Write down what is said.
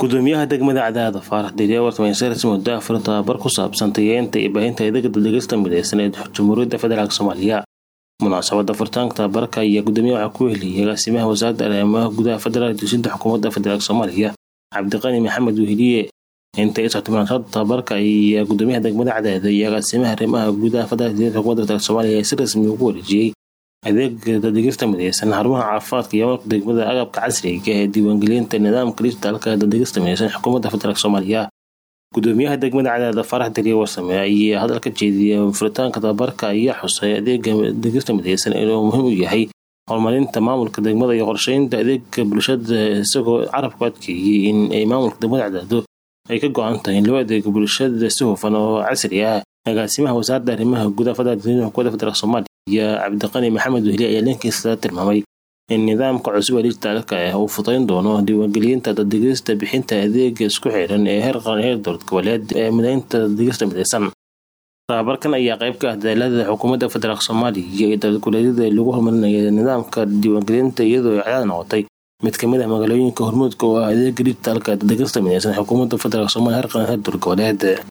gudoomiyaha degmada Cadaada Faarax Diriye wartamaysay muddo afar tababar ku saabsan tayeynta iyo baahinta adeegga dhageysta midaysan ee Jamhuuriyadda Federaalka Soomaaliya. Munaasabadda furitaanka tababarka ayaa gudoomiyaha ku heliyay agaasimaha wasaaradda arrimaha gudaha federaalka dowladda xukuumadda federaalka Soomaaliya Cabdiqani Maxamed Weheliye. Inta ay socotay munaasabadda tababarka ayaa gudoomiyaha degmada Cadaada iyo agaasimaha arrimaha gudaha federaalka dowladda xukuumadda federaalka Soomaaliya si rasmi ugu wareejiyay adeegga dhageysta midaysan xarumaha caafimaadka iyo degmada agabka casriga ah ee diiwaangelinta nidaamka dijitaalka ee dhageysta midaysan xukuumadda federaalka Soomaaliya. Gudoomiyaha degmada Cadaada Faarax Diriye warsame ayaa hadal ka jeediyay furitaanka tababarka ayaa xusay adeegga dhageysta midaysan inuu muhiim u yahay horumarinta maamulka degmada iyo qorsheynta adeegga bulshada, isagoo carabka adkeeyay in ay maamulka degmada Cadaado ay ka go'an tahay in loo adeego bulshada si hufan oo casri ah. Agaasimaha wasaaradda arrimaha gudaha federaalka xukuumadda federaalka Soomaaliya Cabdiqani Maxamed Weheliye ayaa dhankiisa tilmaamay in nidaamka cusub ee dijitaalka ah uu fududeyn doono diiwaangelinta dhageysta, bixinta adeegga isku xiran ee heer qaran iyo heer dowlad goboleed ee mideynta dhageysta midaysan. Tababarkan ayaa qayb ka ah dadaalada xukuumadda federaalka Soomaaliya iyo dowlad goboleedyada lagu horumarinayo nidaamka diiwaangelinta, iyadoo ay Cadaada noqotay mid ka mid ah magaalooyinka hormuudka u ah adeegga dijitaalka ee dhageysta midaysan xukuumadda federaalka Soomaaliya heer qaran iyo heer dowlad goboleed.